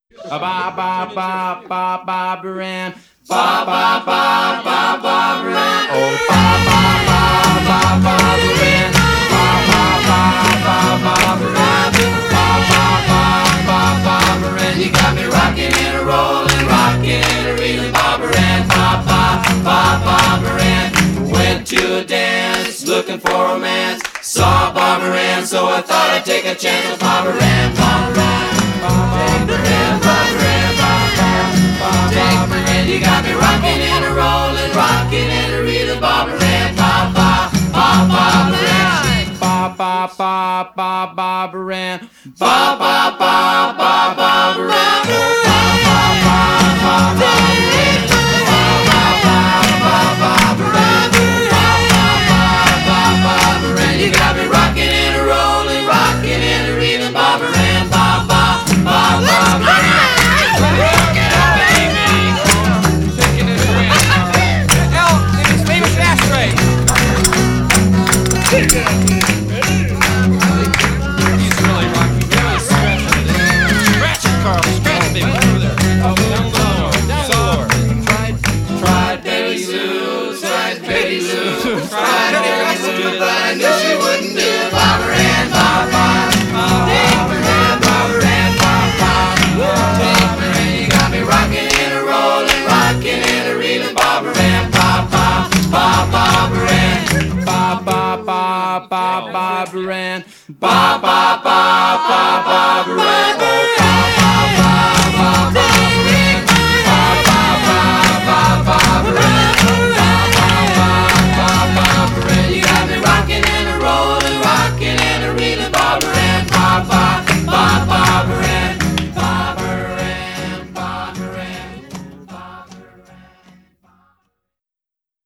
Ba ba ba ba ba Barbaran. Ba ba ba ba Barbaran. Oh ba ba ba ba Barbaran. Ba ba ba ba Barbaran. Ba ba ba ba Barbaran. You got me rocking and a rolling, rocking and a reeling, Barbaran. Ba ba ba Barbaran. Went to a dance, looking for romance. Saw Barbaran, so I thought I'd take a chance with Barbaran. Barbaran. Barbaran, Barbaran, Barbaran, you got me rocking and a rolling, rocking and a reeling, Barbaran, ba ba ba Barbaran, ba ba ba ba Barbaran, ba ba ba ba Barbaran, ba ba ba ba Barbaran, ba ba ba ba Barbaran, ba ba ba ba Barbaran, you got me rocking and a rolling, rocking and a reeling, Barbaran, ba ba ba Barbaran. Tried Betty Lou, tried Betty Lou, tried Betty Lou, but I knew she wouldn't do it. Barbaran, ba ba, Barbaran, Barbaran, ba ba, Barbaran, you got me rocking and a rolling, rocking and a reeling, Barbaran, ba ba ba Barbaran, ba ba ba ba Barbaran, ba ba ba ba Barbaran, oh ba ba ba.